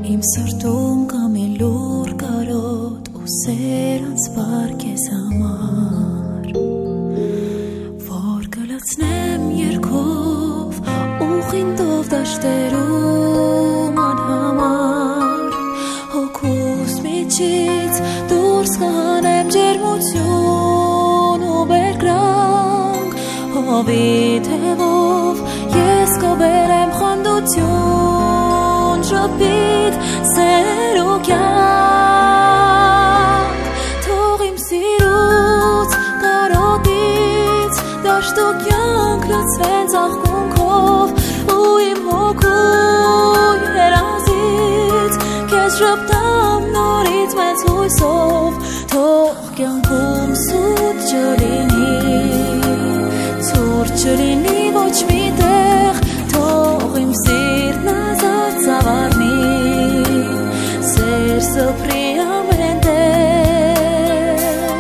Իմ սրտում կա մի լուր կարոտ ու սերանց բար քեզ համար որ կլացնեմ երկով ուղինդով դաշտերում անհամար հոգուս միջից դուրս կանեմ ջերմություն ու բերկրանք հովի թևով ես կբերեմ խանդություն շփիտ սեր ու կյանք թող իմ սիրուց կարոտից դաշտ ու կյանք լցվեն ծաղկունքով ու իմ հոգու երազից քեզ շպտամ նորից մեծ հույսով թող կյանքում սուտ չլինի ցուրտ չլինի ոչ մի տեղ թող իմ սիրտն ազատ ծավալի սեր սփռի ամեն տեղ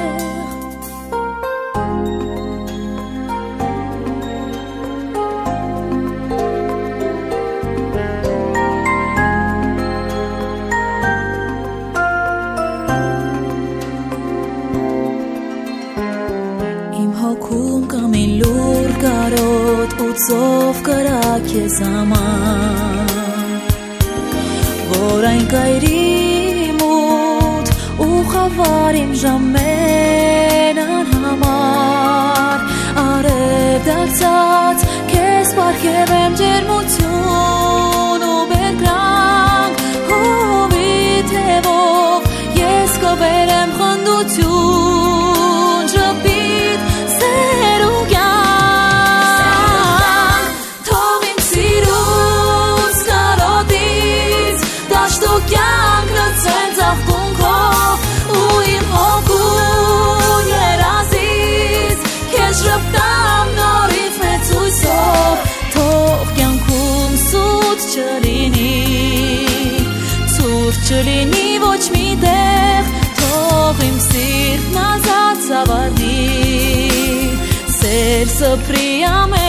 իմ հոգում կա մի լուր կարոտ ու ծով կրա քեզ համար որ այն կայրի մութ ու խավար իմ ժամեն անհամար արև դարձած քեզ պարգևեմ ջերմություն ու բերկրանք հովի թևով ես կբերեմ խնդություն շփիտ սեր ու կյանք թող իմ սիրուց կարոտից դաշտ ու կյանք լցվեն ծաղկունքով ու իմ հոգու երազից քեզ շպտամ նորից մեծ հույսով թող կյանքում սուտ չլինի ցուրտ չլինի ոչ մի տեղ թող իմ սիրտն ազատ ծավալի սեր սփռի ամեն